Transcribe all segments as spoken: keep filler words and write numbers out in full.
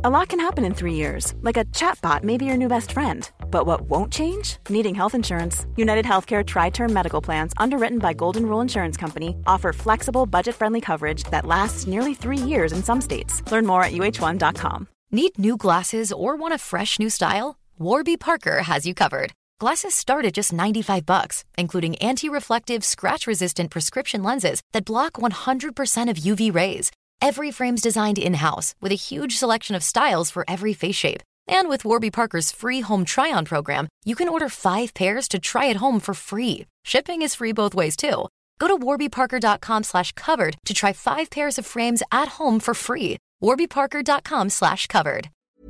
A lot can happen in three years, like a chatbot may be your new best friend. But what won't change? Needing health insurance. United Healthcare Tri-Term Medical Plans, underwritten by Golden Rule Insurance Company, offer flexible, budget-friendly coverage that lasts nearly three years in some states. Learn more at U H one dot com. Need new glasses or want a fresh new style? Warby Parker has you covered. Glasses start at just ninety-five bucks, including anti-reflective, scratch-resistant prescription lenses that block one hundred percent of U V rays. Every frame's designed in-house with a huge selection of styles for every face shape. And with Warby Parker's free home try-on program, you can order five pairs to try at home for free. Shipping is free both ways too. Go to warbyparker.com slash covered to try five pairs of frames at home for free. warbyparker.com slash covered.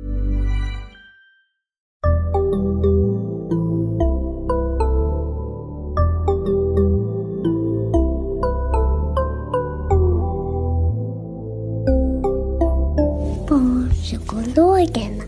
Barnpsykologerna.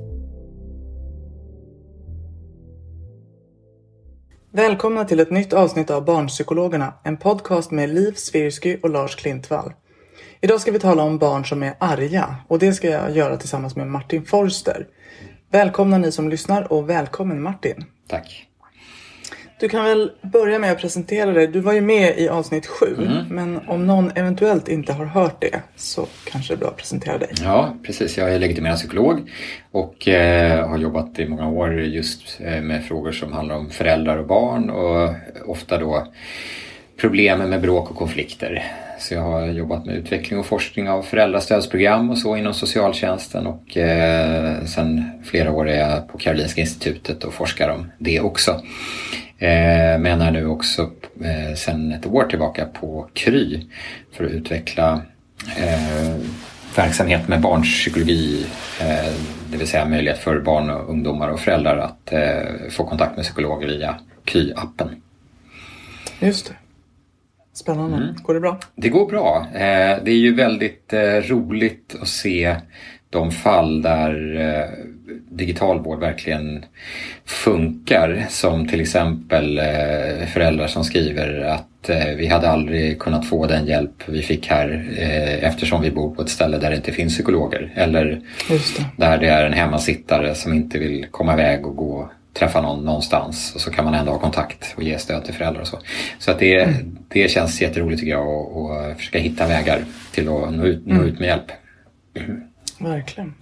Välkomna till ett nytt avsnitt av Barnpsykologerna, en podcast med Liv Svirsky och Lars Klintvall. Idag ska vi tala om barn som är arga, och det ska jag göra tillsammans med Martin Forster. Välkomna ni som lyssnar, och välkommen Martin. Tack. Du kan väl börja med att presentera dig. Du var ju med i avsnitt sju, mm. men om någon eventuellt inte har hört det så kanske det är bra att presentera dig. Ja, precis. Jag är legitimerad psykolog och eh, har jobbat i många år just eh, med frågor som handlar om föräldrar och barn, och ofta då problemen med bråk och konflikter. Så jag har jobbat med utveckling och forskning av föräldrastödsprogram och så inom socialtjänsten, och eh, sen flera år är jag på Karolinska institutet och forskar om det också. Eh, men är nu också eh, sen ett år tillbaka på Kry för att utveckla eh, verksamhet med barnpsykologi, eh, det vill säga möjlighet för barn och ungdomar och föräldrar att eh, få kontakt med psykologer via Kry-appen. Just det. Spännande. Mm. Går det bra? Det går bra. Eh, det är ju väldigt eh, roligt att se de fall där eh, digital vård verkligen funkar. Som till exempel eh, föräldrar som skriver att eh, vi hade aldrig kunnat få den hjälp vi fick här eh, eftersom vi bor på ett ställe där det inte finns psykologer. Eller Just det. Där det är en hemmasittare som inte vill komma iväg och gå träffa någon någonstans, och så kan man ändå ha kontakt och ge stöd till föräldrar och så. Så att det, mm. det känns jätteroligt tycker jag, och, och försöka hitta vägar till att nå ut, nå mm. ut med hjälp. Mm. Verkligen.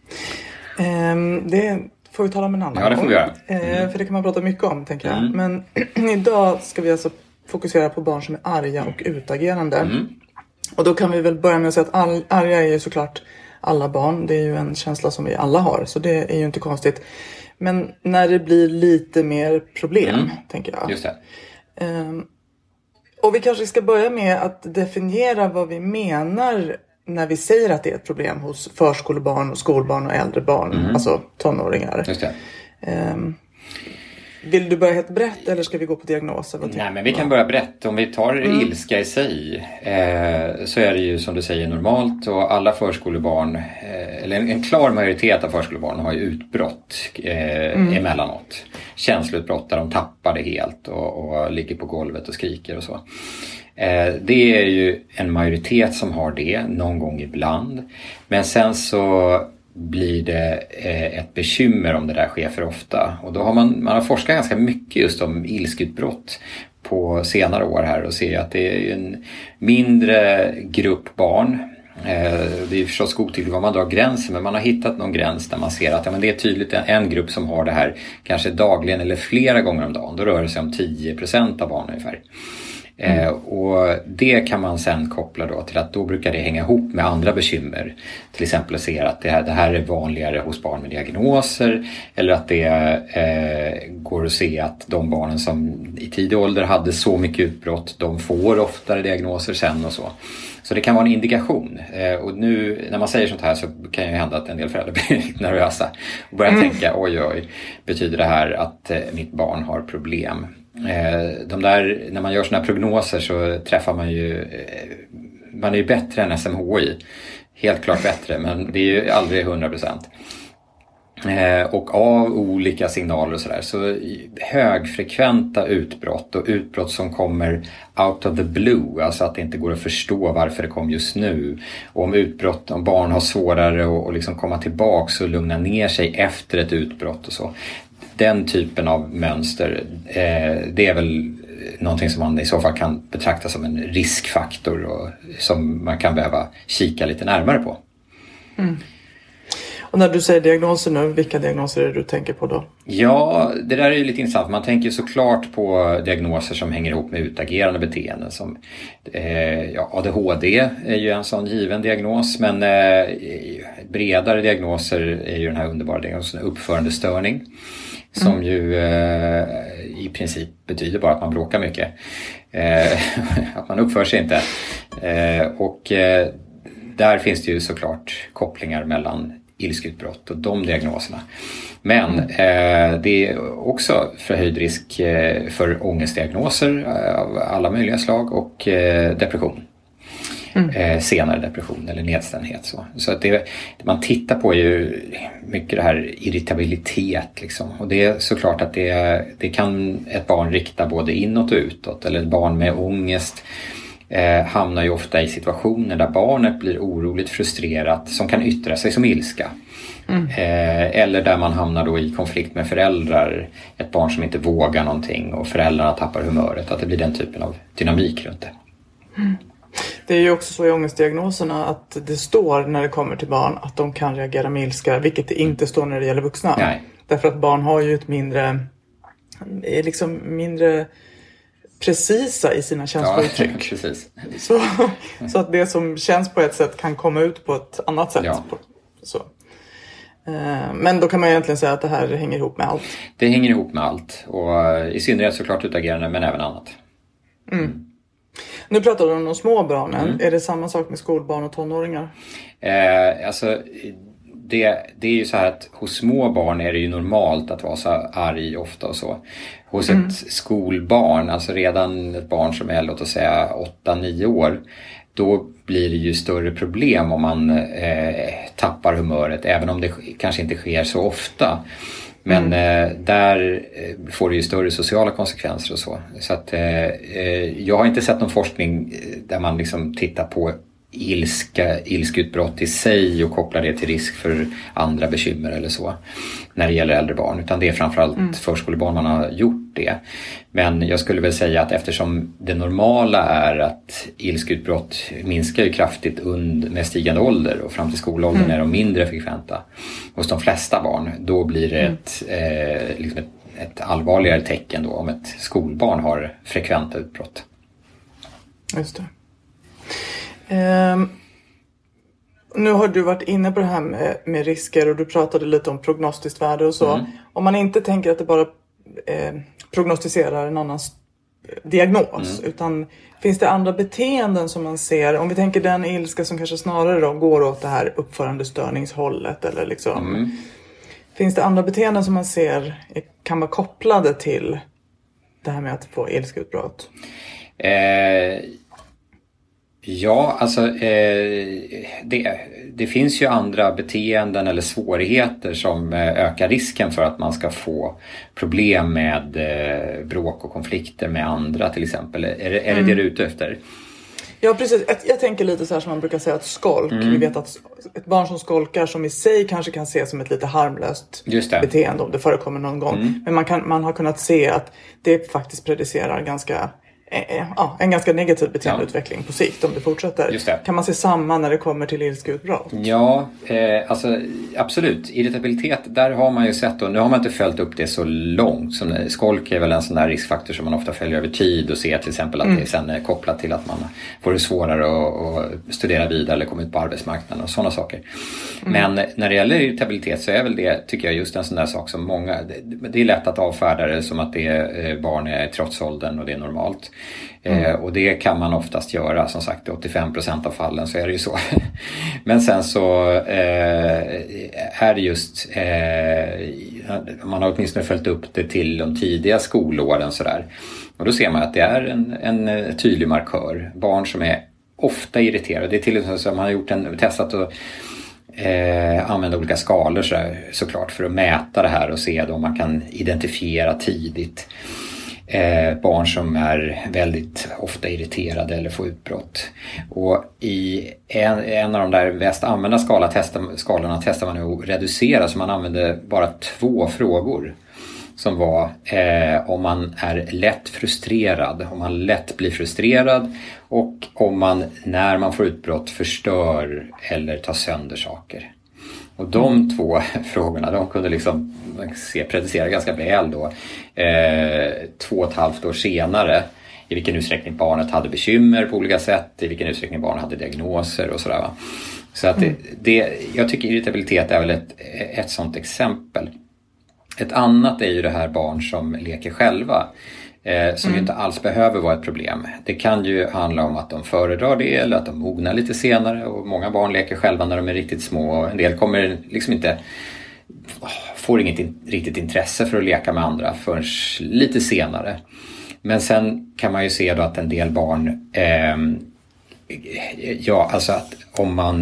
Ehm, det får vi tala om en annan gång. Ja, det får vi göra. Mm. Ehm, för det kan man prata mycket om, tänker jag. Mm. Men idag ska vi alltså fokusera på barn som är arga och utagerande. Mm. Och då kan vi väl börja med att säga att all, arga är ju såklart alla barn. Det är ju en känsla som vi alla har, så det är ju inte konstigt. Men när det blir lite mer problem, mm. tänker jag. Just det. Um, och vi kanske ska börja med att definiera vad vi menar när vi säger att det är ett problem hos förskolebarn och skolbarn och äldre barn. Mm. Alltså tonåringar. Just det. Um, vill du börja helt brett eller ska vi gå på diagnoser? Nej, men vi kan börja brett. Om vi tar mm. ilska i sig eh, så är det ju som du säger normalt, och alla förskolebarn, eh, eller en, en klar majoritet av förskolebarn har ju utbrott eh, mm. emellanåt. Känsloutbrott där de tappar det helt och, och ligger på golvet och skriker och så. Eh, det är ju en majoritet som har det någon gång ibland. Men sen så blir det ett bekymmer om det där sker för ofta. Och då har man, man har forskat ganska mycket just om ilskutbrott på senare år här, och ser att det är en mindre grupp barn. Det är förstås godtyckligt var man drar gränsen, men man har hittat någon gräns där man ser att ja, men det är tydligt en grupp som har det här kanske dagligen eller flera gånger om dagen. Då rör det sig om tio procent av barnen ungefär. Mm. Eh, och det kan man sen koppla då till att då brukar det hänga ihop med andra bekymmer. Till exempel att se att det här, det här är vanligare hos barn med diagnoser, eller att det eh, går att se att de barnen som i tidig ålder hade så mycket utbrott, de får oftare diagnoser sen och så. Så det kan vara en indikation. Eh, och nu när man säger sånt här så kan ju hända att en del föräldrar blir lite nervösa och börjar mm. tänka, oj oj, betyder det här att eh, mitt barn har problem? De där, när man gör såna här prognoser så träffar man ju, man är ju bättre än S M H I, helt klart bättre, men det är ju aldrig hundra procent. och av olika signaler och sådär. Så högfrekventa utbrott och utbrott som kommer out of the blue, alltså att det inte går att förstå varför det kom just nu. Och om utbrott, om barn har svårare att och liksom komma tillbaka och lugna ner sig efter ett utbrott och så. Den typen av mönster, eh, det är väl någonting som man i så fall kan betrakta som en riskfaktor och som man kan behöva kika lite närmare på. Mm. Och när du säger diagnoser nu, vilka diagnoser är det du tänker på då? Ja, det där är ju lite intressant. Man tänker såklart på diagnoser som hänger ihop med utagerande beteenden. Som, eh, ja, A D H D är ju en sån given diagnos, men eh, bredare diagnoser är ju den här underbara diagnosen uppförandestörning. Som mm. ju eh, i princip betyder bara att man bråkar mycket. Eh, att man uppför sig inte. Eh, och eh, där finns det ju såklart kopplingar mellan ilskutbrott och de diagnoserna. Men eh, det är också förhöjd risk eh, för ångestdiagnoser av alla möjliga slag och eh, depression. Mm. Eh, senare depression eller nedstämdhet. Så, så att det, det man tittar på är ju mycket det här irritabilitet. Liksom. Och det är såklart att det, det kan ett barn rikta både inåt och utåt. Eller ett barn med ångest eh, hamnar ju ofta i situationer där barnet blir oroligt frustrerat som kan yttra sig som ilska. Mm. Eh, eller där man hamnar då i konflikt med föräldrar. Ett barn som inte vågar någonting och föräldrarna tappar humöret. Att det blir den typen av dynamik runt det. Mm. Det är ju också så i ångestdiagnoserna att det står när det kommer till barn att de kan reagera med ilska, vilket det inte står när det gäller vuxna. Nej. Därför att barn har ju ett mindre, är liksom mindre precisa i sina känslouttryck. Ja, precis. Så, så att det som känns på ett sätt kan komma ut på ett annat sätt. Ja. Så. Men då kan man egentligen säga att det här hänger ihop med allt. Det hänger ihop med allt, och i synnerhet såklart utagerande, men även annat. Mm. Nu pratar du om de små barnen. Mm. Är det samma sak med skolbarn och tonåringar? Eh, alltså, det, det är ju så här att hos små barn är det ju normalt att vara så arg ofta och så. Hos mm. ett skolbarn, alltså redan ett barn som är, låt oss säga, åtta nio år, då blir det ju större problem om man eh, tappar humöret, även om det kanske inte sker så ofta. Men mm. eh, där eh, får det ju större sociala konsekvenser och så. Så att eh, eh, jag har inte sett någon forskning där man liksom tittar på ilska, ilskutbrott i sig och kopplar det till risk för andra bekymmer eller så när det gäller äldre barn, utan det är framförallt mm. förskolebarn man har gjort det. Men jag skulle väl säga att eftersom det normala är att ilskutbrott minskar ju kraftigt und- med stigande ålder och fram till skolåldern mm. är de mindre frekventa hos de flesta barn, då blir det mm. ett, eh, liksom ett, ett allvarligare tecken då om ett skolbarn har frekventa utbrott. Just det. Um, nu har du varit inne på det här med, med risker och du pratade lite om prognostiskt värde och så. Mm. Om man inte tänker att det bara eh, prognostiserar en annan diagnos, mm. utan finns det andra beteenden som man ser? Om vi tänker den ilska som kanske snarare då går åt det här uppförandestörningshållet eller liksom. Mm. Finns det andra beteenden som man ser kan vara kopplade till det här med att få ilskutbrott? Eh... Ja, alltså eh, det, det finns ju andra beteenden eller svårigheter som eh, ökar risken för att man ska få problem med eh, bråk och konflikter med andra till exempel. Är, är mm. det det du är ute efter? Ja, precis. Jag, jag tänker lite så här som man brukar säga att skolk. Mm. Vi vet att ett barn som skolkar som i sig kanske kan ses som ett lite harmlöst beteende om det förekommer någon gång. Mm. Men man, kan, man har kunnat se att det faktiskt predicerar ganska... Ja, en ganska negativ beteendeutveckling ja. på sikt om det fortsätter. Just det. Kan man se samma när det kommer till ilskeutbrott? Ja, eh, alltså absolut. Irritabilitet, där har man ju sett, och nu har man inte följt upp det så långt. Som, skolk är väl en sån där riskfaktor som man ofta följer över tid och ser till exempel att mm. det sen är kopplat till att man får det svårare att, att studera vidare eller komma ut på arbetsmarknaden och sådana saker. Mm. Men när det gäller irritabilitet så är väl det, tycker jag, just en sån där sak som många, det, det är lätt att avfärda det som att det är, barn är i trotsåldern och det är normalt. Mm. Eh, och det kan man oftast göra, som sagt i åttiofem procent av fallen så är det ju så. Men sen så eh, är det just eh, man har åtminstone följt upp det till de tidiga skolåren sådär. Och då ser man att det är en, en tydlig markör. Barn som är ofta irriterade. Det är till och med så att man har gjort en, testat och eh, använda olika skalor så där, såklart för att mäta det här och se om man kan identifiera tidigt eh, barn som är väldigt ofta irriterade eller får utbrott. Och i en, en av de där mest använda skala, testa, skalorna testar man nu att reducera, så man använder bara två frågor. Som var eh, om man är lätt frustrerad, om man lätt blir frustrerad och om man när man får utbrott förstör eller tar sönder saker. Och de mm. två frågorna, de kunde liksom se, predicera ganska väl då eh, två och ett halvt år senare i vilken utsträckning barnet hade bekymmer på olika sätt, i vilken utsträckning barnet hade diagnoser och sådär va. Så att det, det, jag tycker irritabilitet är väl ett, ett sånt exempel. Ett annat är ju det här barn som leker själva. Eh, som mm. ju inte alls behöver vara ett problem. Det kan ju handla om att de föredrar det eller att de mognar lite senare. Och många barn leker själva när de är riktigt små. En del kommer liksom inte, får inget in, riktigt intresse för att leka med andra förrän lite senare. Men sen kan man ju se då att en del barn, eh, ja alltså att om man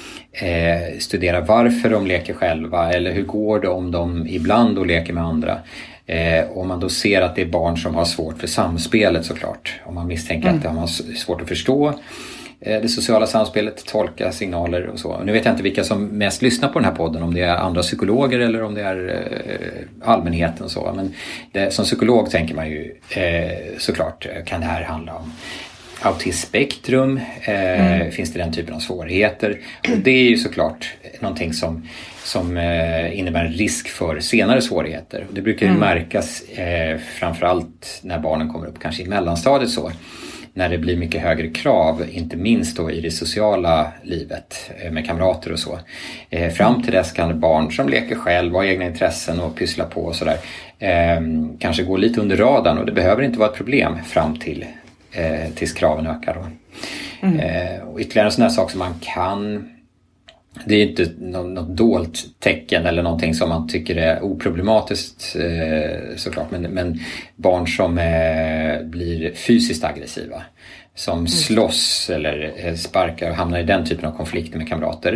Eh, studera varför de leker själva eller hur går det om de ibland då leker med andra. Eh, om man då ser att det är barn som har svårt för samspelet såklart. Om man misstänker mm. att de har svårt att förstå eh, det sociala samspelet, tolka signaler och så. Och nu vet jag inte vilka som mest lyssnar på den här podden, om det är andra psykologer eller om det är eh, allmänheten och så. Men det, som psykolog tänker man ju eh, såklart kan det här handla om autismspektrum, eh, mm. finns det den typen av svårigheter. Och det är ju såklart någonting som, som eh, innebär en risk för senare svårigheter. Och det brukar ju mm. märkas eh, framförallt när barnen kommer upp kanske i mellanstadiet så. När det blir mycket högre krav, inte minst då i det sociala livet eh, med kamrater och så. Eh, fram till dess kan barn som leker själv, har egna intressen och pyssla på och sådär. Eh, kanske gå lite under radarn, och det behöver inte vara ett problem fram till Eh, tills kraven ökar då. Mm. Eh, och ytterligare en sån här sak som man kan, det är inte något, något dolt tecken eller någonting som man tycker är oproblematiskt eh, såklart, men, men barn som eh, blir fysiskt aggressiva, som mm. slåss eller eh, sparkar och hamnar i den typen av konflikter med kamrater.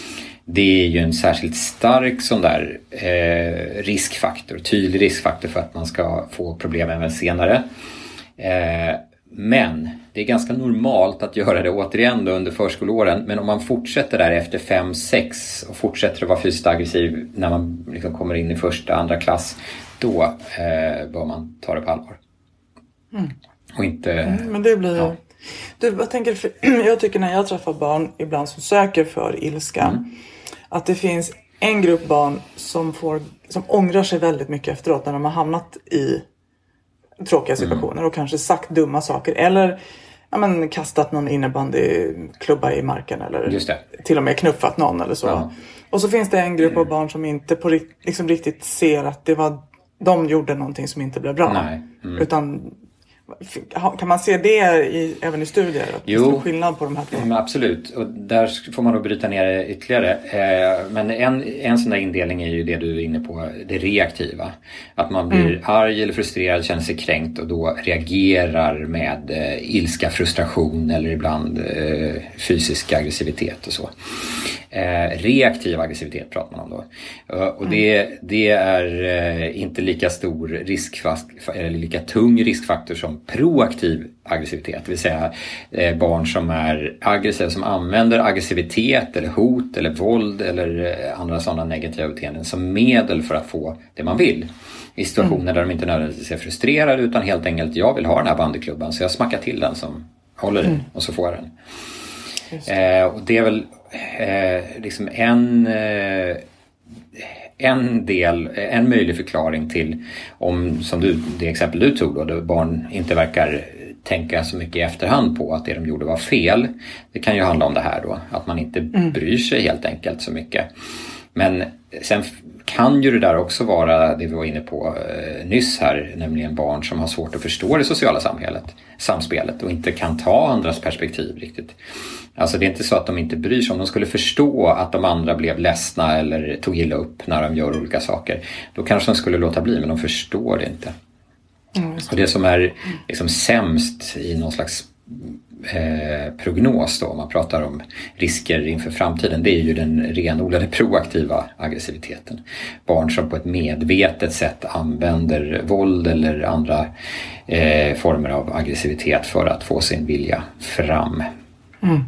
Det är ju en särskilt stark sån där eh, riskfaktor, tydlig riskfaktor för att man ska få problem även senare. Eh, Men det är ganska normalt att göra det återigen då under förskoleåren. Men om man fortsätter där efter fem sex och fortsätter att vara fysiskt aggressiv när man liksom kommer in i första, andra klass, då eh, bör man ta det på allvar. Mm. Och inte... Mm, men det blir... Ja. Du, jag, tänker, för, jag tycker när jag träffar barn ibland som söker för ilska, mm. att det finns en grupp barn som, får, som ångrar sig väldigt mycket efteråt när de har hamnat i tråkiga situationer mm. och kanske sagt dumma saker eller ja, men, kastat någon innebandyklubba i marken eller till och med knuffat någon eller så. Ja. Och så finns det en grupp mm. av barn som inte på, liksom, riktigt ser att det var, de gjorde någonting som inte blev bra. Nej. Mm. Utan kan man se det i, även i studier? Att jo, det är skillnad på de här två? Ja, absolut. Och där får man nog bryta ner det ytterligare. Eh, men en, en sån där indelning är ju det du är inne på, det reaktiva. Att man blir mm. arg eller frustrerad, känner sig kränkt och då reagerar med eh, ilska, frustration eller ibland eh, fysisk aggressivitet och så. Eh, reaktiv aggressivitet pratar man om då. Uh, och det, mm. det är eh, inte lika stor riskfaktor eller lika tung riskfaktor som proaktiv aggressivitet. Det vill säga eh, barn som är aggressiva, som använder aggressivitet eller hot eller våld eller eh, andra sådana negativa beteenden som medel för att få det man vill. I situationer mm. där de inte nödvändigtvis är frustrerade utan helt enkelt, jag vill ha den här bandyklubban så jag smackar till den som håller den mm. och så får jag den. Eh, och det är väl eh, liksom en eh, en del, en möjlig förklaring till om, som du, det exempel du tog då, där barn inte verkar tänka så mycket i efterhand på att det de gjorde var fel. Det kan ju handla om det här då, att man inte mm. bryr sig helt enkelt så mycket. Men sen kan ju det där också vara det vi var inne på eh, nyss här, nämligen barn som har svårt att förstå det sociala samhället, samspelet och inte kan ta andras perspektiv riktigt. Alltså det är inte så att de inte bryr sig. Om de skulle förstå att de andra blev ledsna eller tog illa upp när de gör olika saker, då kanske de skulle låta bli, men de förstår det inte. Mm, det. Och det som är liksom sämst i någon slags eh, prognos då, om man pratar om risker inför framtiden, det är ju den renodlade proaktiva aggressiviteten. Barn som på ett medvetet sätt använder våld eller andra eh, former av aggressivitet för att få sin vilja fram. Mm.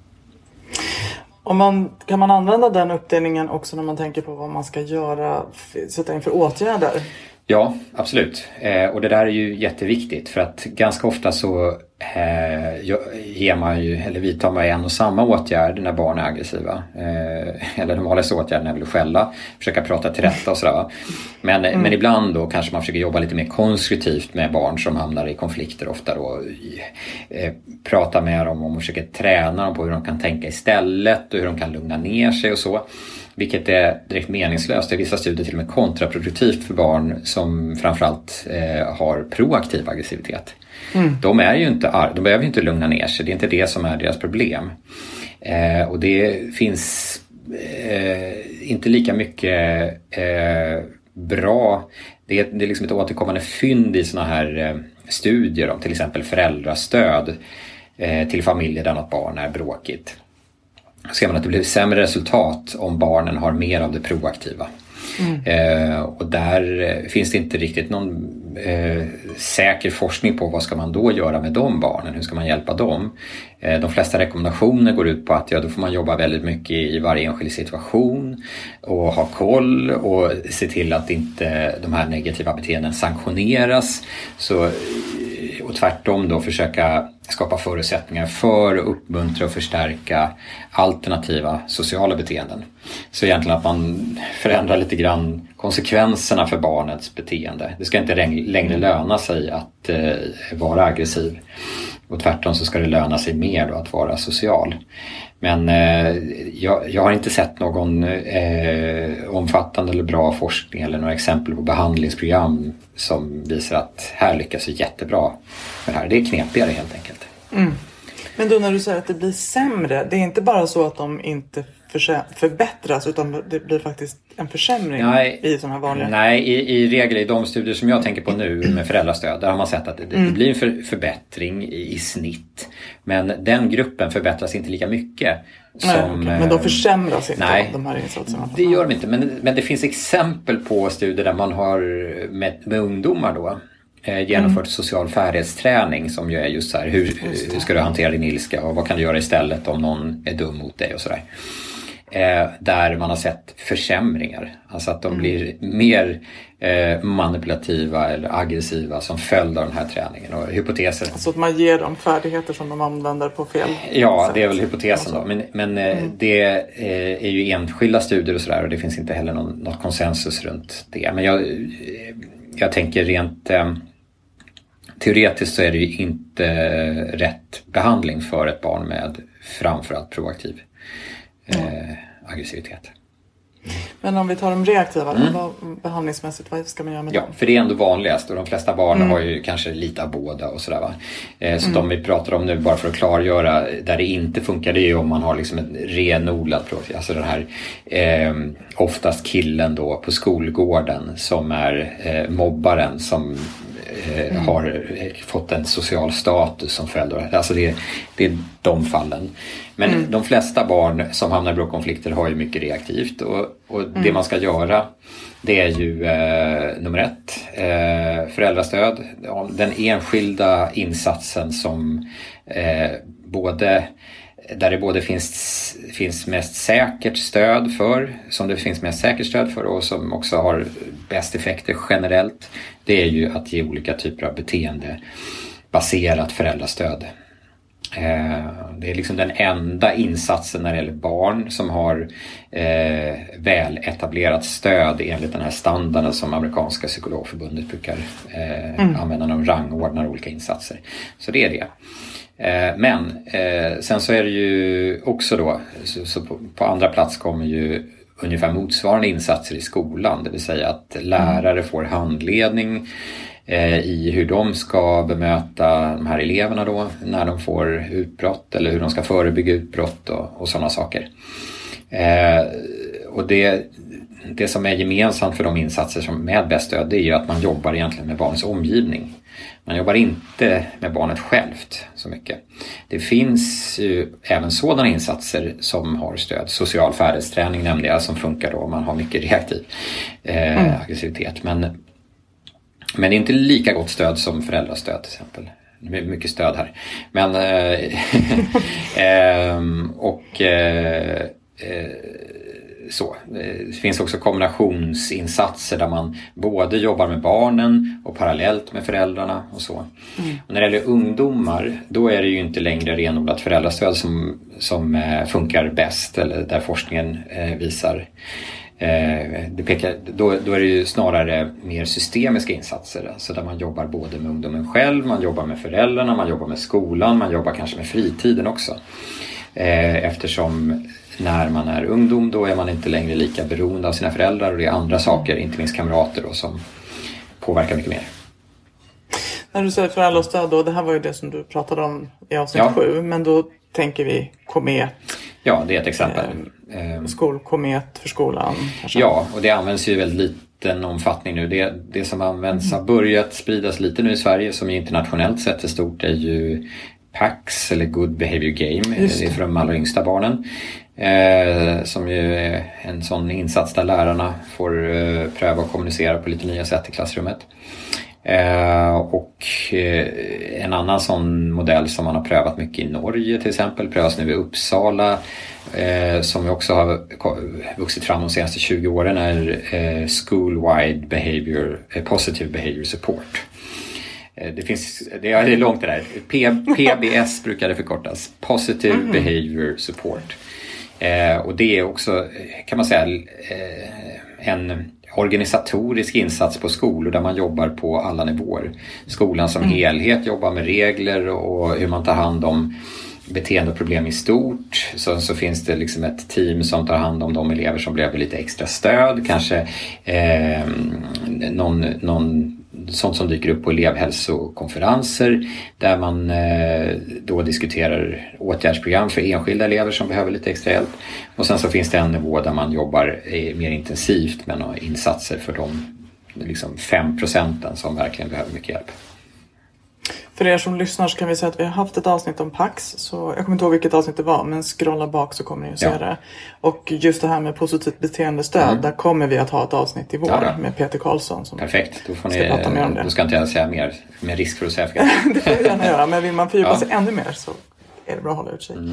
Om man, kan man använda den uppdelningen också när man tänker på vad man ska göra, sätta in för åtgärder? Ja, absolut. Eh, och det där är ju jätteviktigt, för att ganska ofta så eh, ger man ju, eller vidtar man en och samma åtgärd när barn är aggressiva. Eh, eller de vanligaste åtgärden är väl att skälla, försöka prata till rätta och sådär. Men, mm. men ibland då kanske man försöker jobba lite mer konstruktivt med barn som hamnar i konflikter ofta då. Eh, prata med dem om och försöka träna dem på hur de kan tänka istället och hur de kan lugna ner sig och så. Vilket är direkt meningslöst. I vissa studier till och med kontraproduktivt för barn som framförallt eh, har proaktiv aggressivitet. Mm. De är ju inte arg, de behöver ju inte lugna ner sig. Det är inte det som är deras problem. Eh, och det finns eh, inte lika mycket eh, bra. Det är, det är liksom ett återkommande fynd i såna här eh, studier om till exempel föräldrastöd eh, till familjer där något barn är bråkigt. Ser man att det blir sämre resultat om barnen har mer av det proaktiva. Mm. Eh, och där finns det inte riktigt någon eh, säker forskning på vad ska man då göra med de barnen, hur ska man hjälpa dem. Eh, de flesta rekommendationer går ut på att ja, då får man jobba väldigt mycket i varje enskild situation och ha koll och se till att inte de här negativa beteenden sanktioneras. Så, och tvärtom då försöka skapa förutsättningar för att uppmuntra och förstärka alternativa sociala beteenden. Så egentligen att man förändrar lite grann konsekvenserna för barnets beteende. Det ska inte längre löna sig att eh, vara aggressiv. Och tvärtom så ska det löna sig mer då att vara social. Men eh, jag, jag har inte sett någon eh, omfattande eller bra forskning eller några exempel på behandlingsprogram som visar att här lyckas vi jättebra med det här. Det är knepigare helt enkelt. Mm. Men då när du säger att det blir sämre, det är inte bara så att de inte förbättras utan det blir faktiskt en försämring nej, i sådana här vanliga... Nej, i, i regel i de studier som jag tänker på nu med föräldrastöd, där har man sett att det, mm. det blir en för, förbättring i, i snitt. Men den gruppen förbättras inte lika mycket. Som, nej, okay. Men de försämras inte nej, de här insatserna? Det gör de inte, men, men det finns exempel på studier där man har med, med ungdomar då genomfört mm. social färdighetsträning som ju är just så här, hur, hur ska du hantera din ilska och vad kan du göra istället om någon är dum mot dig och sådär. Eh, där man har sett försämringar, alltså att de mm. blir mer eh, manipulativa eller aggressiva som följd av den här träningen och hypotesen. Alltså att man ger dem färdigheter som de använder på fel Ja, sätt. Det är väl hypotesen då, men, men eh, mm. det eh, är ju enskilda studier och sådär och det finns inte heller någon, något konsensus runt det. Men jag, jag tänker rent eh, teoretiskt så är det ju inte rätt behandling för ett barn med framförallt proaktiv eh, aggressivitet. Men om vi tar de reaktiva, mm. vad, behandlingsmässigt, vad ska man göra med ja, dem? För det är ändå vanligast och de flesta barn mm. har ju kanske lite av båda och sådär va. Eh, så mm. de vi pratar om nu, bara för att klargöra, där det inte funkar, det är ju om man har liksom en renodlad proaktiv, alltså den här eh, oftast killen då på skolgården som är eh, mobbaren som Mm. har fått en social status som förälder. Alltså det, det är de fallen. Men mm. de flesta barn som hamnar i bråkkonflikter har ju mycket reaktivt. Och, och mm. det man ska göra, det är ju eh, nummer ett, eh, föräldrastöd. Den enskilda insatsen som eh, både... där det både finns, finns mest säkert stöd för, som det finns mest säkert stöd för och som också har bäst effekter generellt, det är ju att ge olika typer av beteendebaserat föräldrastöd. Eh, det är liksom den enda insatsen när det gäller barn som har eh, väl etablerat stöd enligt den här standarden som amerikanska psykologförbundet brukar eh, mm. använda när de rangordnar olika insatser. Så det är det. Men eh, sen så är det ju också då, så, så på, på andra plats kommer ju ungefär motsvarande insatser i skolan. Det vill säga att lärare får handledning eh, i hur de ska bemöta de här eleverna då när de får utbrott eller hur de ska förebygga utbrott och, och sådana saker. Eh, och det, det som är gemensamt för de insatser som med bäst stöd, det är ju att man jobbar egentligen med barns omgivning. Man jobbar inte med barnet självt så mycket. Det finns ju även sådana insatser som har stöd. Social färdighetsträning nämnde jag, som funkar då om man har mycket reaktiv eh, mm. aggressivitet. Men, men det är inte lika gott stöd som föräldrastöd till exempel. Det är mycket stöd här. Men eh, eh, och eh, eh, så. Det finns också kombinationsinsatser där man både jobbar med barnen och parallellt med föräldrarna och så. Mm. Och när det gäller ungdomar, då är det ju inte längre renodlat föräldrastöd som, som eh, funkar bäst, eller där forskningen eh, visar. Eh, det pekar, då, då är det ju snarare mer systemiska insatser, alltså där man jobbar både med ungdomen själv, man jobbar med föräldrarna, man jobbar med skolan, man jobbar kanske med fritiden också. Eh, eftersom när man är ungdom, då är man inte längre lika beroende av sina föräldrar, och det är andra saker, inte minst kamrater då, som påverkar mycket mer. När du säger föräldrastöd då, det här var ju det som du pratade om i avsnitt ja. sju, men då tänker vi komet. Ja, det är ett exempel. Eh, skolkomet för skolan. Kanske. Ja, och det används ju i väldigt liten omfattning nu. Det, det som används har börjat spridas lite nu i Sverige, som internationellt sett är stort, är ju PAX eller Good Behavior Game. Det. det är för de allra yngsta barnen. Eh, som ju är en sån insats där lärarna får eh, pröva att kommunicera på lite nya sätt i klassrummet. Eh, och eh, en annan sån modell som man har prövat mycket i Norge till exempel, prövas nu i Uppsala, eh, som också har vuxit fram de senaste tjugo åren, är eh, School-wide behavior, eh, Positive Behavior Support. Det finns, det är långt det där. P, P B S brukar det förkortas. Positive mm. Behavior Support. Eh, och det är också, kan man säga, eh, en organisatorisk insats på skolor där man jobbar på alla nivåer. Skolan som mm. helhet jobbar med regler och hur man tar hand om beteendeproblem i stort. Så, så finns det liksom ett team som tar hand om de elever som behöver lite extra stöd. Kanske eh, någon... någon sånt som dyker upp på elevhälsokonferenser där man eh, då diskuterar åtgärdsprogram för enskilda elever som behöver lite extra hjälp. Och sen så finns det en nivå där man jobbar eh, mer intensivt med några insatser för de liksom fem procenten som verkligen behöver mycket hjälp. För er som lyssnar så kan vi säga att vi har haft ett avsnitt om PAX. Så jag kommer inte ihåg vilket avsnitt det var, men scrolla bak så kommer ni att se ja. det. Och just det här med positivt beteendestöd, mm. där kommer vi att ha ett avsnitt i vår ja, med Peter Karlsson. Som Perfekt, då får ska ni, prata mer om det. Då ska inte jag säga mer, med risk för att säga fel. Det får vi gärna göra, men vill man fördjupa ja. sig ännu mer så är det bra att hålla ut sig. Mm.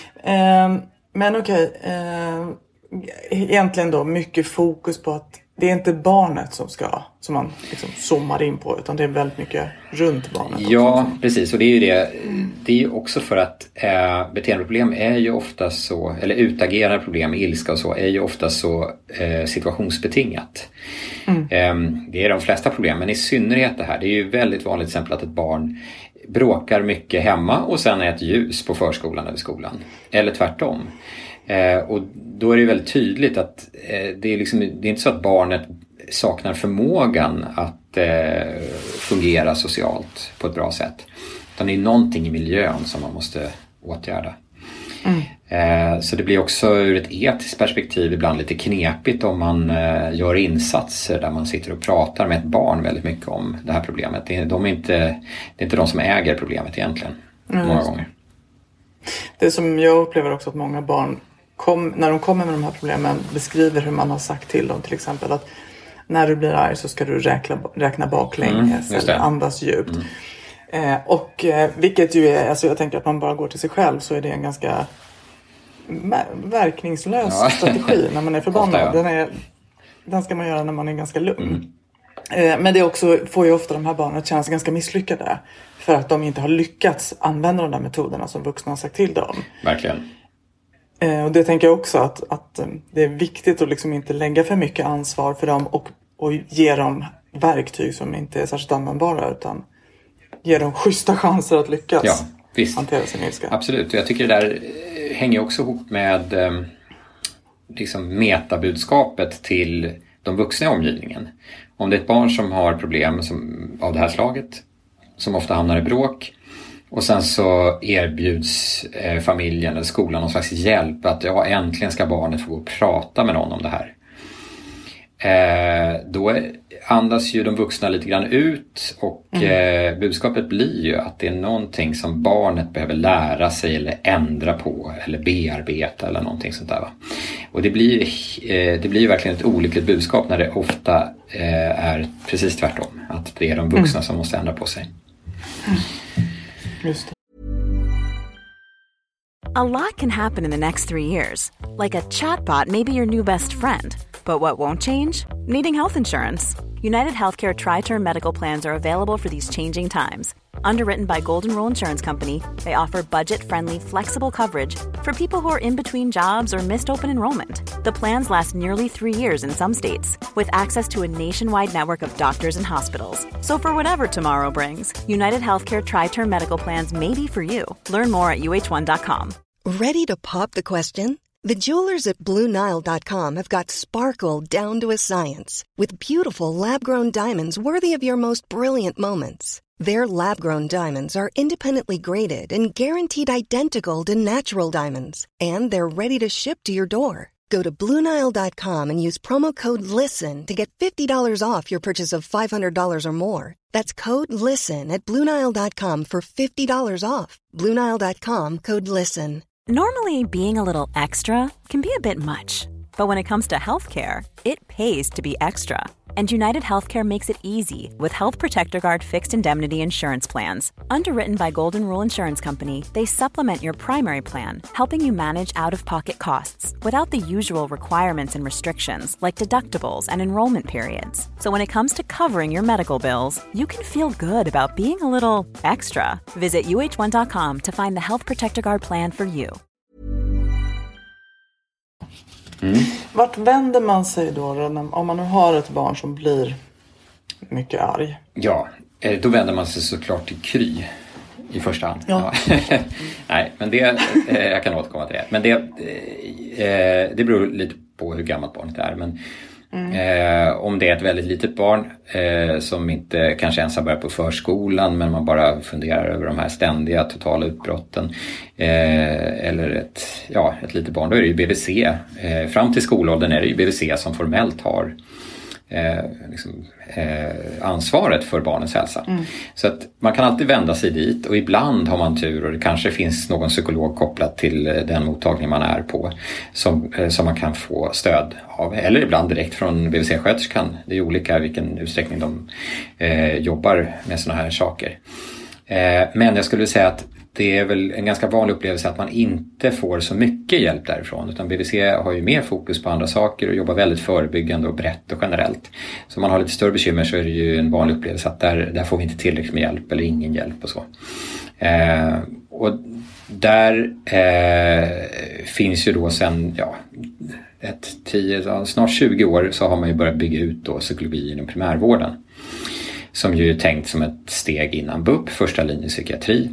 Eh, men okej, eh, egentligen då mycket fokus på att det är inte barnet som ska, som man liksom zoomar in på, utan det är väldigt mycket runt barnet. Ja, också. Precis. Och det är ju det. Det är ju också för att eh, beteendeproblem är ju ofta så, eller utagerande problem, ilska och så, är ju ofta så eh, situationsbetingat. Mm. Eh, det är de flesta problem, men i synnerhet det här. Det är ju väldigt vanligt till exempel att ett barn bråkar mycket hemma och sen är ett ljus på förskolan eller skolan. Eller tvärtom. Eh, och då är det väldigt tydligt att eh, det, är liksom, det är inte så att barnet saknar förmågan att eh, fungera socialt på ett bra sätt. Utan det är någonting i miljön som man måste åtgärda. Mm. Eh, så det blir också ur ett etiskt perspektiv ibland lite knepigt om man eh, gör insatser där man sitter och pratar med ett barn väldigt mycket om det här problemet. Det är, de är inte, det är inte de som äger problemet egentligen, mm. många gånger. Det som jag upplever också att många barn Kom, när de kommer med de här problemen beskriver hur man har sagt till dem till exempel att när du blir arg så ska du räkna, räkna baklänges mm, eller andas djupt. Mm. Eh, och eh, vilket ju är, alltså jag tänker att man bara går till sig själv så är det en ganska verkningslös ja. strategi när man är förbannad. Ja. Den, är, den ska man göra när man är ganska lugn. Mm. Eh, men det är också, får ju ofta de här barnen att känna sig ganska misslyckade för att de inte har lyckats använda de där metoderna som vuxna har sagt till dem. Verkligen. Och det tänker jag också att, att det är viktigt att liksom inte lägga för mycket ansvar för dem och, och ge dem verktyg som inte är särskilt användbara utan ge dem schyssta chanser att lyckas ja, visst. hantera sin ilska. Absolut, och jag tycker det där hänger också ihop med liksom metabudskapet till de vuxna i omgivningen. Om det är ett barn som har problem som, av det här slaget, som ofta hamnar i bråk, och sen så erbjuds eh, familjen eller skolan någon slags hjälp att ja, äntligen ska barnet få gå och prata med någon om det här. Eh, då är, andas ju de vuxna lite grann ut och mm. eh, budskapet blir ju att det är någonting som barnet behöver lära sig eller ändra på eller bearbeta eller någonting sånt där. Va? Och det blir, eh, det blir verkligen ett olyckligt budskap när det ofta eh, är precis tvärtom. Att det är de vuxna mm. som måste ändra på sig. Mm. Just det. A lot can happen in the next three years. Like a chatbot may be your new best friend. But what won't change? Needing health insurance. United Healthcare Tri-Term Medical Plans are available for these changing times. Underwritten by Golden Rule Insurance Company, they offer budget-friendly, flexible coverage for people who are in between jobs or missed open enrollment. The plans last nearly three years in some states, with access to a nationwide network of doctors and hospitals. So for whatever tomorrow brings, United Healthcare Tri-Term Medical Plans may be for you. Learn more at U H one dot com. Ready to pop the question? The jewelers at Blue Nile dot com have got sparkle down to a science with beautiful lab-grown diamonds worthy of your most brilliant moments. Their lab-grown diamonds are independently graded and guaranteed identical to natural diamonds, and they're ready to ship to your door. Go to Blue Nile dot com and use promo code LISTEN to get fifty dollars off your purchase of five hundred dollars or more. That's code LISTEN at Blue Nile dot com for fifty dollars off. Blue Nile dot com, code LISTEN. Normally, being a little extra can be a bit much, but when it comes to healthcare, it pays to be extra. And United Healthcare makes it easy with Health Protector Guard fixed indemnity insurance plans. Underwritten by Golden Rule Insurance Company, they supplement your primary plan, helping you manage out-of-pocket costs without the usual requirements and restrictions like deductibles and enrollment periods. So when it comes to covering your medical bills, you can feel good about being a little extra. Visit U H one dot com to find the Health Protector Guard plan for you. Mm. Vart vänder man sig då, då om man nu har ett barn som blir mycket arg? Ja, då vänder man sig såklart till Kry i första hand. Ja. Ja. Nej, men det, jag kan återkomma till det. Men det, det beror lite på hur gammalt barnet är. Men mm. eh, om det är ett väldigt litet barn eh, som inte kanske ens har börjat på förskolan, men man bara funderar över de här ständiga totala utbrotten. Eh, eller ett, ja, ett litet barn, då är det ju B V C. Eh, fram till skolåldern är det ju B V C som formellt har eh, liksom, eh, ansvaret för barnens hälsa. Mm. Så att man kan alltid vända sig dit, och ibland har man tur och det kanske finns någon psykolog kopplat till den mottagning man är på som, eh, som man kan få stöd av. Eller ibland direkt från B V C-sköterskan. Det är olika vilken utsträckning de eh, jobbar med såna här saker. Eh, men jag skulle säga att det är väl en ganska vanlig upplevelse att man inte får så mycket hjälp därifrån, utan B V C har ju mer fokus på andra saker och jobbar väldigt förebyggande och brett och generellt. Så om man har lite större bekymmer så är det ju en vanlig upplevelse att där, där får vi inte tillräckligt med hjälp eller ingen hjälp och så. Eh, och där eh, finns ju då sen ja, ett tio, snart tjugo år så har man ju börjat bygga ut då psykologi inom primärvården. Som ju är tänkt som ett steg innan B U P, första linje psykiatri.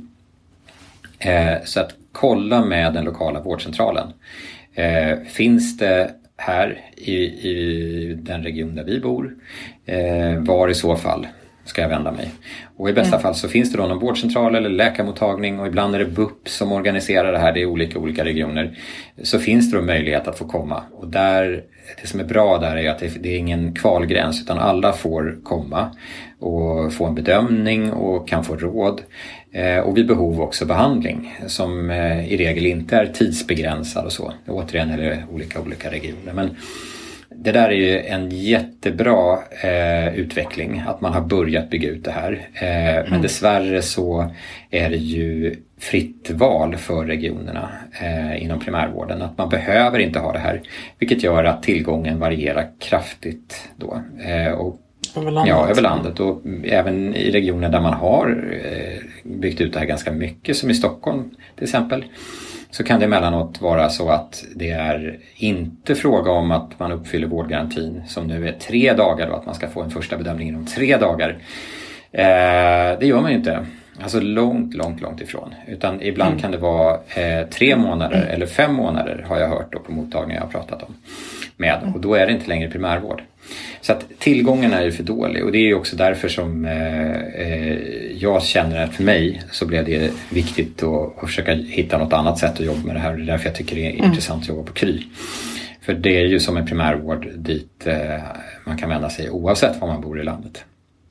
Eh, så att kolla med den lokala vårdcentralen. Eh, finns det här i, i den region där vi bor? Eh, var i så fall ska jag vända mig? Och i bästa mm. fall så finns det då någon vårdcentral eller läkarmottagning, och ibland är det B U P som organiserar det här, det är olika olika regioner. Så finns det då möjlighet att få komma. Och där, det som är bra där är att det, det är ingen kvalgräns, utan alla får komma och få en bedömning och kan få råd. Eh, och vid behov också behandling som eh, i regel inte är tidsbegränsad och så. Återigen är det olika olika regioner. Men det där är ju en jättebra eh, utveckling att man har börjat bygga ut det här. Eh, mm. Men dessvärre så är det ju fritt val för regionerna eh, inom primärvården. Att man behöver inte ha det här, vilket gör att tillgången varierar kraftigt då. Eh, och Över landet. Ja, över landet, och även i regioner där man har eh, byggt ut det här ganska mycket, som i Stockholm till exempel, så kan det emellanåt vara så att det är inte fråga om att man uppfyller vårdgarantin som nu är tre dagar och att man ska få en första bedömning inom tre dagar. Eh, det gör man ju inte. Alltså långt, långt, långt ifrån. Utan ibland mm. kan det vara eh, tre månader eller fem månader har jag hört då på mottagningar jag har pratat om med. Och då är det inte längre primärvård. Så att tillgången är ju för dålig, och det är ju också därför som eh, jag känner att för mig så blev det viktigt att, att försöka hitta något annat sätt att jobba med det här. Och det är därför jag tycker det är mm. intressant att jobba på Kry. För det är ju som en primärvård dit eh, man kan vända sig oavsett var man bor i landet.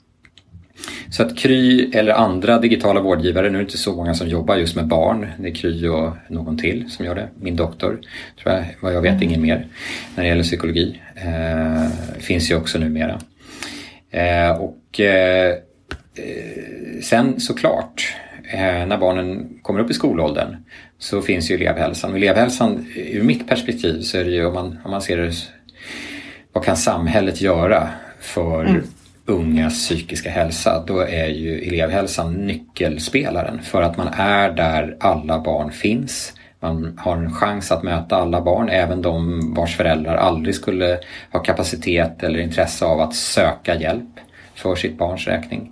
Så att Kry eller andra digitala vårdgivare, nu är det inte så många som jobbar just med barn. Det är Kry och någon till som gör det. Min doktor, tror jag, vad jag vet, ingen mer när det gäller psykologi. Eh, finns ju också numera. Eh, och eh, sen såklart, eh, när barnen kommer upp i skolåldern så finns ju elevhälsan. Och elevhälsan, ur mitt perspektiv så är det ju, om man, om man ser det, vad kan samhället göra för mm. ungas psykiska hälsa, då är ju elevhälsan nyckelspelaren för att man är där alla barn finns. Man har en chans att möta alla barn, även de vars föräldrar aldrig skulle ha kapacitet eller intresse av att söka hjälp för sitt barns räkning.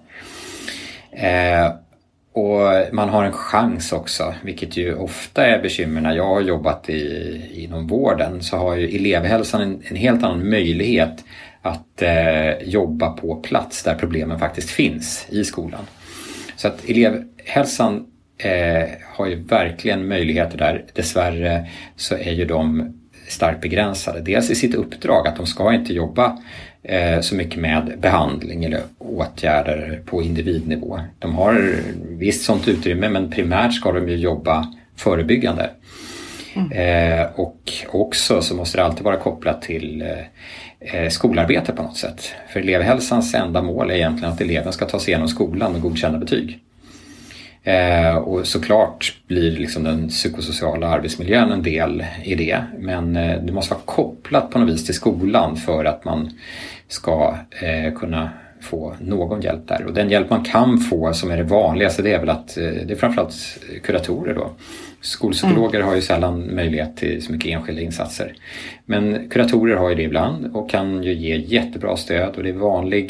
Eh, och man har en chans också, vilket ju ofta är bekymmer. När jag har jobbat i, inom vården så har ju elevhälsan en, en helt annan möjlighet att eh, jobba på plats där problemen faktiskt finns i skolan. Så att elevhälsan eh, har ju verkligen möjligheter där. Dessvärre så är ju de starkt begränsade. Dels i sitt uppdrag att de ska inte jobba eh, så mycket med behandling eller åtgärder på individnivå. De har visst sånt utrymme, men primärt ska de ju jobba förebyggande. Mm. Eh, och också så måste det alltid vara kopplat till eh, skolarbete på något sätt. För elevhälsans enda mål är egentligen att eleven ska ta sig igenom skolan med godkända betyg. Eh, och såklart blir liksom den psykosociala arbetsmiljön en del i det. Men eh, det måste vara kopplat på något vis till skolan för att man ska eh, kunna få någon hjälp där. Och den hjälp man kan få som är det vanligaste, det är väl att eh, det är framförallt kuratorer då. Skolpsykologer mm. har ju sällan möjlighet till så mycket enskilda insatser. Men kuratorer har ju det ibland och kan ju ge jättebra stöd, och det är vanlig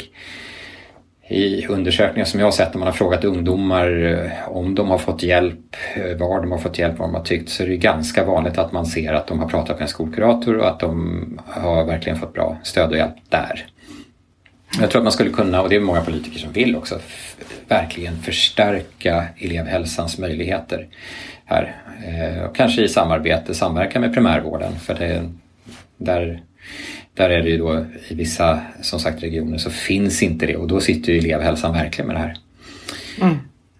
i undersökningar som jag har sett när man har frågat ungdomar om de har fått hjälp, var de har fått hjälp, vad de har tyckt, så är det ganska vanligt att man ser att de har pratat med en skolkurator och att de har verkligen fått bra stöd och hjälp där. Jag tror att man skulle kunna, och det är många politiker som vill också, f- verkligen förstärka elevhälsans möjligheter här. Eh, och kanske i samarbete, samverka med primärvården, för det, där, där är det ju då i vissa, som sagt, regioner så finns inte det, och då sitter ju elevhälsan verkligen med det här. Mm.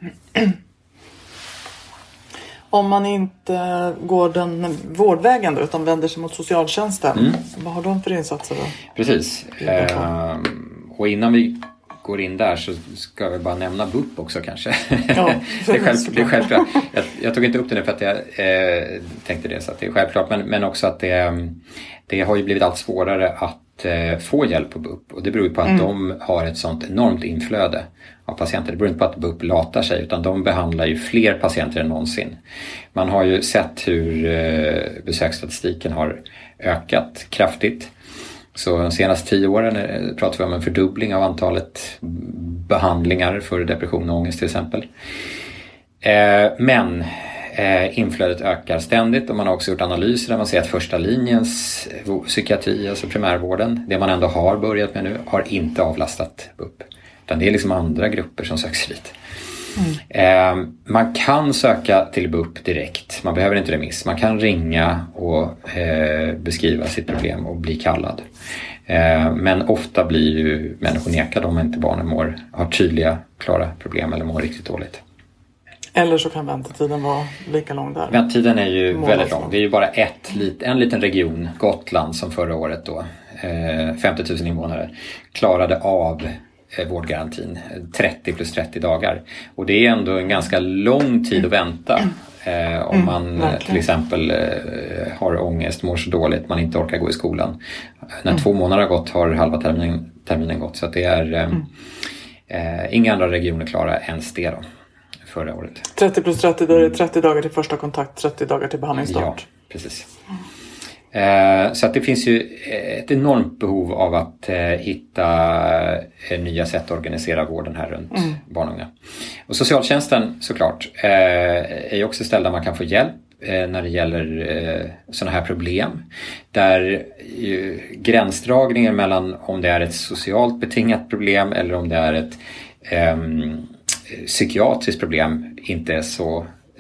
Om man inte går den vårdvägen då, utan vänder sig mot socialtjänsten, mm. vad har de för insatser då? Precis. Eh, och innan vi går in där så ska vi bara nämna B U P också kanske. Ja, det, är själv, det är självklart. Jag, jag tog inte upp det nu för att jag eh, tänkte det, så att det är självklart. Men, men också att det, det har ju blivit allt svårare att eh, få hjälp på B U P. Och det beror ju på att mm. de har ett sånt enormt inflöde av patienter. Det beror inte på att B U P latar sig, utan de behandlar ju fler patienter än någonsin. Man har ju sett hur eh, besöksstatistiken har ökat kraftigt. Så de senaste tio åren pratar vi om en fördubbling av antalet behandlingar för depression och ångest till exempel. Eh, men eh, inflödet ökar ständigt, och man har också gjort analyser där man ser att första linjens psykiatri, alltså primärvården, det man ändå har börjat med nu, har inte avlastat B U P. Utan det är liksom andra grupper som söker sig dit. Mm. Eh, man kan söka till B U P direkt. Man behöver inte remiss. Man kan ringa och eh, beskriva sitt problem och bli kallad. Eh, men ofta blir ju människor nekade om inte barnen mår, har tydliga, klara problem eller mår riktigt dåligt. Eller så kan väntetiden vara lika lång där. Väntetiden är ju Mål väldigt lång. Det är ju bara ett, en liten region, Gotland, som förra året då, eh, femtio tusen invånare, klarade av vårdgarantin, trettio plus trettio dagar. Och det är ändå en ganska lång tid att vänta eh, om man mm, till exempel eh, har ångest, mår så dåligt, man inte orkar gå i skolan. När mm. två månader har gått har halva terminen, terminen gått, så att det är eh, mm. eh, inga andra regioner klara ens det då, förra året. trettio plus trettio, då är det trettio dagar till första kontakt, trettio dagar till behandlingsstart. Ja, precis. Mm. Så att det finns ju ett enormt behov av att hitta nya sätt att organisera vården här runt mm. barn och unga. Och socialtjänsten såklart är ju också ställd där man kan få hjälp när det gäller sådana här problem. Där ju gränsdragningen mellan om det är ett socialt betingat problem eller om det är ett um, psykiatriskt problem inte är så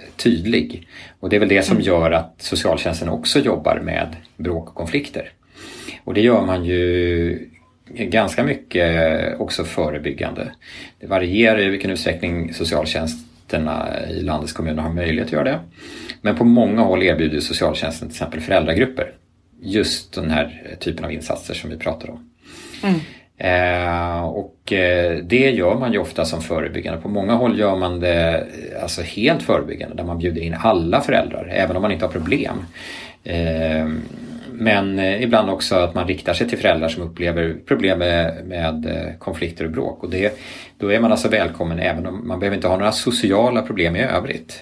tydlig. Och det är väl det som gör att socialtjänsten också jobbar med bråk och konflikter. Och det gör man ju ganska mycket också förebyggande. Det varierar i vilken utsträckning socialtjänsterna i landets kommuner har möjlighet att göra det. Men på många håll erbjuder socialtjänsten till exempel föräldragrupper. Just den här typen av insatser som vi pratar om. Mm. Eh, och eh, det gör man ju ofta som förebyggande. På många håll gör man det alltså helt förebyggande, där man bjuder in alla föräldrar, även om man inte har problem. Eh, men eh, ibland också att man riktar sig till föräldrar som upplever problem med, med eh, konflikter och bråk. Och det, då är man alltså välkommen, även om man behöver inte ha några sociala problem i övrigt.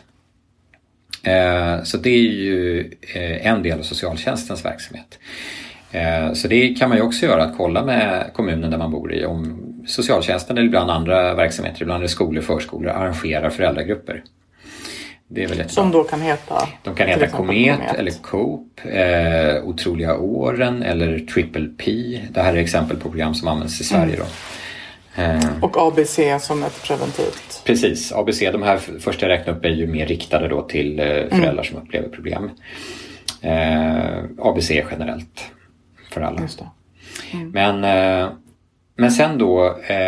Eh, så det är ju eh, en del av socialtjänstens verksamhet. Så det kan man ju också göra, att kolla med kommunen där man bor i om socialtjänsten eller ibland andra verksamheter, ibland är skolor, förskolor, arrangerar föräldragrupper. Det är väl som då kan heta? De kan heta Komet, Komet eller Coop, eh, Otroliga åren eller Triple P. Det här är exempel på program som används i Sverige då. Mm. Eh. Och A B C som ett preventivt? Precis, A B C, de här första jag räknar upp är ju mer riktade då till eh, föräldrar mm. som upplever problem. Eh, A B C generellt. För alla. Just det. Mm. Men, eh, men sen då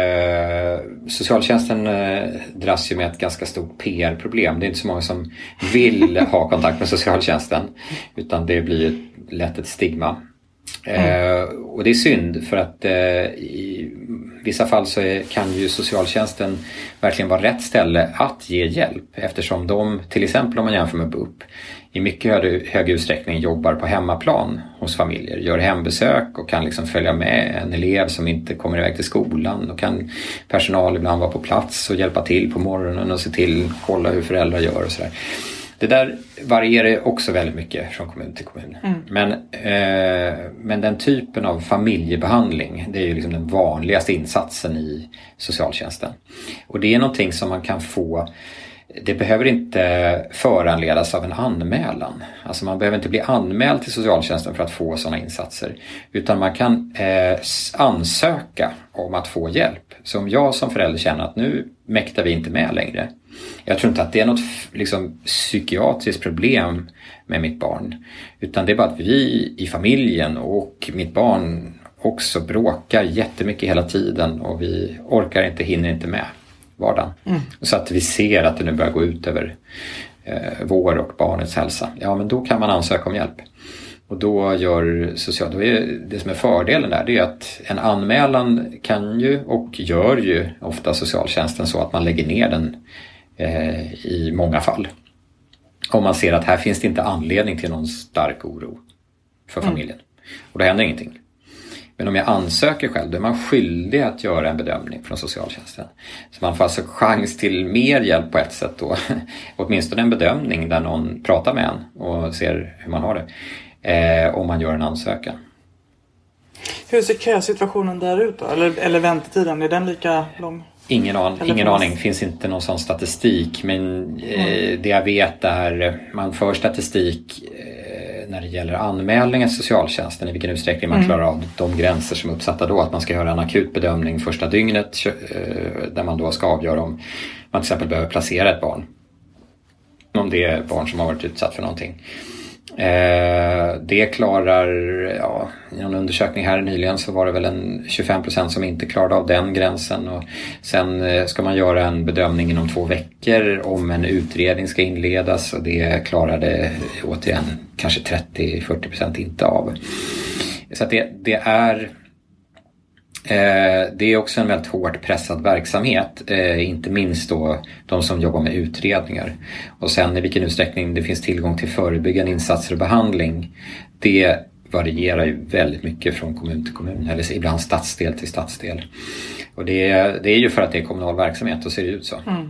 eh, socialtjänsten eh, dras ju med ett ganska stort P R-problem. Det är inte så många som vill ha kontakt med socialtjänsten, utan det blir lätt ett stigma. Mm. Eh, och det är synd, för att eh, i vissa fall så är, kan ju socialtjänsten verkligen vara rätt ställe att ge hjälp, eftersom de, till exempel om man jämför med B U P, i mycket hög, hög utsträckning jobbar på hemmaplan hos familjer, gör hembesök och kan liksom följa med en elev som inte kommer iväg till skolan, och kan personal ibland vara på plats och hjälpa till på morgonen och se till, kolla hur föräldrar gör och sådär. Det där varierar också väldigt mycket från kommun till kommun. Mm. Men, eh, men den typen av familjebehandling, det är ju liksom den vanligaste insatsen i socialtjänsten. Och det är någonting som man kan få, det behöver inte föranledas av en anmälan. Alltså man behöver inte bli anmäld till socialtjänsten för att få sådana insatser. Utan man kan eh, ansöka om att få hjälp. Så om jag som förälder känner att nu mäktar vi inte med längre. Jag tror inte att det är något liksom psykiatriskt problem med mitt barn. Utan det är bara att vi i familjen och mitt barn också bråkar jättemycket hela tiden. Och vi orkar inte, hinner inte med vardagen. Mm. Så att vi ser att det nu börjar gå ut över eh, vår och barnets hälsa. Ja, men då kan man ansöka om hjälp. Och då gör social, då är det som är fördelen där, det är att en anmälan kan ju och gör ju ofta socialtjänsten så att man lägger ner den eh, i många fall. Om man ser att här finns det inte anledning till någon stark oro för familjen. Mm. Och då händer ingenting. Men om jag ansöker själv, då är man skyldig att göra en bedömning från socialtjänsten. Så man får alltså chans till mer hjälp på ett sätt då. Åtminstone en bedömning där någon pratar med en och ser hur man har det. Eh, om man gör en ansökan. Hur ser kösituationen där ut då? Eller, eller väntetiden, är den lika lång? Ingen, an, ingen aning, finns inte någon sån statistik. Men eh, mm. det jag vet är, man för statistik eh, när det gäller anmälningar till socialtjänsten, i vilken utsträckning man mm. klarar av de gränser som är uppsatta då. Att man ska göra en akut bedömning första dygnet eh, där man då ska avgöra om man till exempel behöver placera ett barn. Om det är barn som har varit utsatt för någonting. Eh, det klarar, ja, i en undersökning här nyligen så var det väl en tjugofem procent som inte klarade av den gränsen, och sen eh, ska man göra en bedömning inom två veckor om en utredning ska inledas, och det klarade återigen kanske trettio till fyrtio procent inte av. Så att det, det är Eh, det är också en väldigt hårt pressad verksamhet, eh, inte minst då de som jobbar med utredningar. Och sen i vilken utsträckning det finns tillgång till förebyggande insatser och behandling, det varierar ju väldigt mycket från kommun till kommun, eller ibland stadsdel till stadsdel. Och det, det är ju för att det är kommunal verksamhet, och ser det ut så. Mm.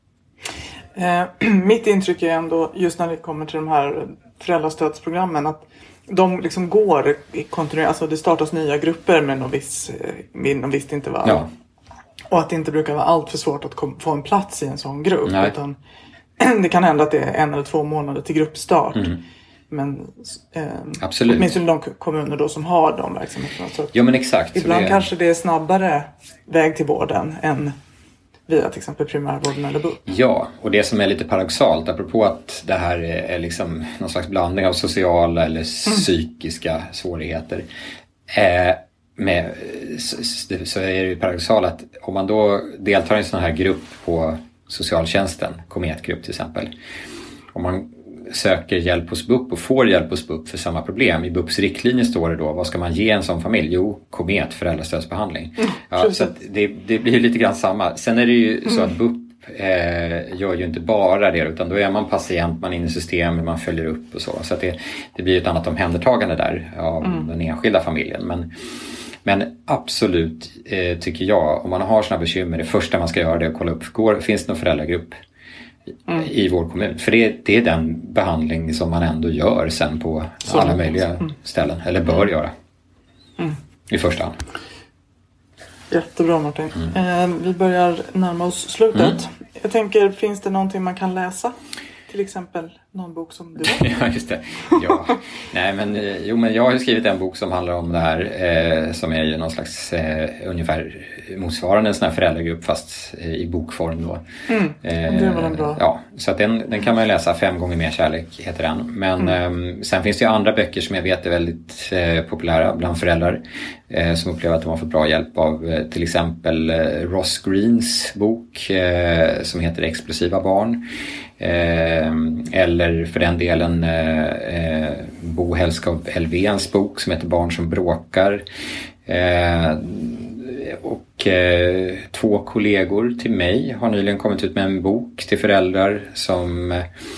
Eh, mitt intryck är ändå, just när det kommer till de här föräldrastödsprogrammen, att de liksom går kontinuerligt, alltså det startas nya grupper med någon viss, med någon visst intervall. Ja. Och att det inte brukar vara allt för svårt att kom, få en plats i en sån grupp. Nej. Utan det kan hända att det är en eller två månader till gruppstart. Mm. Men eh, absolut. Åtminstone de kommuner då som har de verksamheterna. Så ja, men exakt. Ibland det... kanske det är snabbare väg till vården än via till exempel primärvården eller B U P. Ja, och det som är lite paradoxalt, apropå att det här är liksom någon slags blandning av sociala eller psykiska mm. svårigheter. Eh, med, så, så är det ju paradoxalt att om man då deltar i en sån här grupp på socialtjänsten, Kometgrupp till exempel. Om man söker hjälp hos B U P och får hjälp hos B U P för samma problem. I B U Ps riktlinjer står det då, vad ska man ge en sån familj? Jo, Komet, föräldrastödsbehandling. Mm, ja, så att det, det blir ju lite grann samma. Sen är det ju mm. så att B U P eh, gör ju inte bara det, utan då är man patient, man är inne i systemet, man följer upp och så. Så att det, det blir ett annat omhändertagande där av mm. den enskilda familjen. Men, men absolut eh, tycker jag, om man har såna bekymmer, det första man ska göra är att kolla upp, går, finns det någon föräldragrupp Mm. i vår kommun? För det, det är den behandling som man ändå gör sen på så alla möjliga mm. ställen, eller bör mm. göra mm. i första hand. Jättebra Martin. Mm. Eh, vi börjar närma oss slutet. Mm. Jag tänker, finns det någonting man kan läsa? Till exempel någon bok som du har? Ja, just det. Ja. Nej, men, jo, men jag har skrivit en bok som handlar om det här eh, som är ju någon slags eh, ungefär motsvarande en sån här föräldragrupp fast eh, i bokform då. Mm. Eh, det var den bra. Ja, så att den, den kan man ju läsa. Fem gånger mer kärlek heter den. Men mm. eh, sen finns det ju andra böcker som jag vet är väldigt eh, populära bland föräldrar eh, som upplever att de har fått bra hjälp av eh, till exempel eh, Ross Greens bok eh, som heter Explosiva barn. Eh, eller för den delen eh, eh, Bo Hellskov Elvéns bok som heter Barn som bråkar. Eh, och eh, två kollegor till mig har nyligen kommit ut med en bok till föräldrar som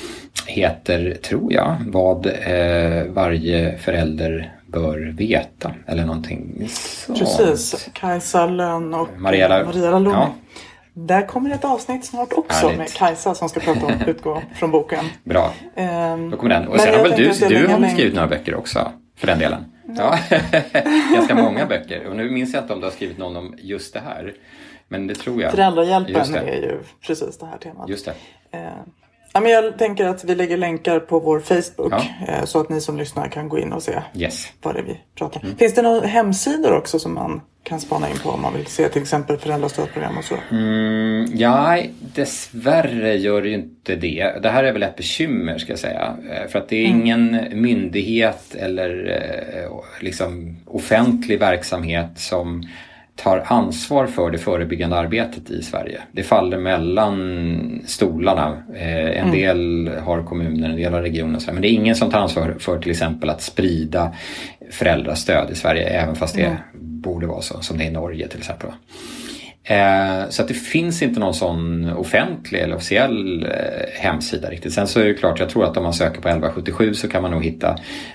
heter, tror jag, vad eh, varje förälder bör veta eller någonting sånt. Precis, Kajsa Lönn och Mariella, Maria Lund. Ja. Där kommer ett avsnitt snart också Härligt. Med Kajsa som ska prata om utgå från boken. Bra, um, då kommer den. Och sen har väl du, du har väl skrivit några böcker också för den delen. Ja, ganska många böcker. Och nu minns jag inte om du har skrivit någon om just det här. Men det tror jag. Föräldrahjälpen är ju precis det här temat. Just det. Uh, ja, men jag tänker att vi lägger länkar på vår Facebook. Ja. uh, så att ni som lyssnar kan gå in och se yes. vad det är vi pratar om. Mm. Finns det några hemsidor också som man kan spana in på om man vill se till exempel föräldrastödprogram och så? Mm, ja, dessvärre gör det ju inte det. Det här är väl ett bekymmer ska jag säga. För att det är mm. ingen myndighet eller liksom offentlig verksamhet som tar ansvar för det förebyggande arbetet i Sverige. Det faller mellan stolarna. En mm. del har kommuner, en del har regioner. Men det är ingen som tar ansvar för till exempel att sprida föräldrastöd i Sverige. Även fast det mm. borde vara så, som det är i Norge till exempel. Så att det finns inte någon sån offentlig eller officiell hemsida riktigt. Sen så är det klart, jag tror att om man söker på elva sjuttiosju så kan man nog hitta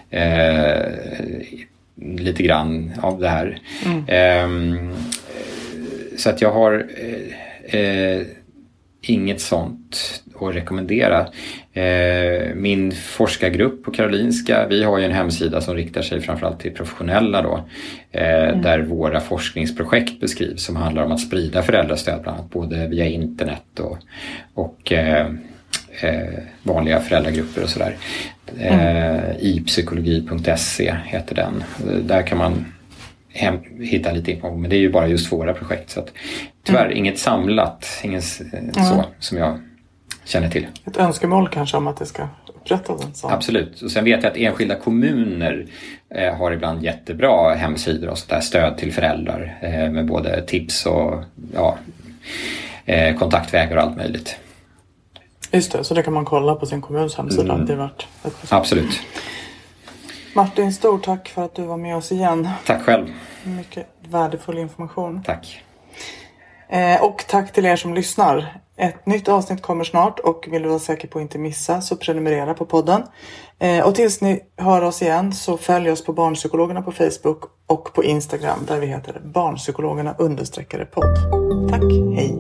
eh, lite grann av det här. Mm. Eh, så att jag har eh, inget sånt att rekommendera. Eh, min forskargrupp på Karolinska, vi har ju en hemsida som riktar sig framförallt till professionella då. Eh, mm. Där våra forskningsprojekt beskrivs som handlar om att sprida föräldrastöd bland annat både via internet och, och eh, eh, vanliga föräldragrupper och sådär. Mm. Eh, i psykologi punkt se heter den. Där kan man hem, hitta lite information, men det är ju bara just våra projekt. Så att, tyvärr mm. inget samlat, ingen mm. så som jag känner till. Ett önskemål kanske om att det ska upprättas en sån. Absolut. Och sen vet jag att enskilda kommuner eh, har ibland jättebra hemsidor och sådär stöd till föräldrar eh, med både tips och ja, eh, kontaktvägar och allt möjligt. Just det, så det kan man kolla på sin kommuns hemsida. Mm. Det är värt ett Absolut. Martin, stort tack för att du var med oss igen. Tack själv. Mycket värdefull information. Tack. Eh, och tack till er som lyssnar. Ett nytt avsnitt kommer snart och vill du vara säker på att inte missa så prenumerera på podden. Eh, och tills ni hör oss igen så följ oss på Barnpsykologerna på Facebook och på Instagram där vi heter Barnpsykologerna understreckare podd. Tack, hej!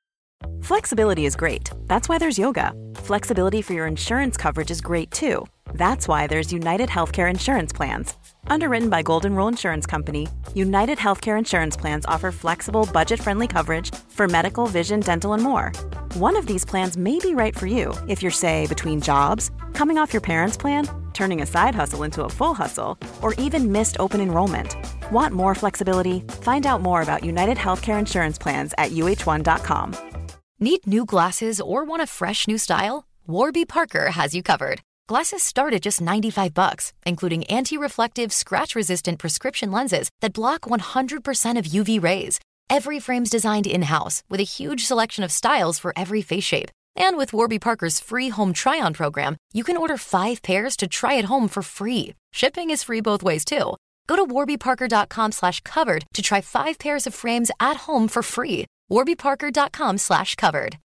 Flexibility is great. That's why there's yoga. Flexibility for your insurance coverage is great too. That's why there's United Healthcare Insurance Plans. Underwritten by Golden Rule Insurance Company, United Healthcare Insurance Plans offer flexible, budget-friendly coverage for medical, vision, dental, and more. One of these plans may be right for you if you're, say, between jobs, coming off your parents' plan, turning a side hustle into a full hustle, or even missed open enrollment. Want more flexibility? Find out more about United Healthcare Insurance Plans at U H one dot com. Need new glasses or want a fresh new style? Warby Parker has you covered. Glasses start at just ninety-five bucks, including anti-reflective, scratch-resistant prescription lenses that block one hundred percent of U V rays. Every frame's designed in-house with a huge selection of styles for every face shape. And with Warby Parker's free home try-on program, you can order five pairs to try at home for free. Shipping is free both ways, too. Go to warbyparker.com slash covered to try five pairs of frames at home for free. warbyparker.com slash covered.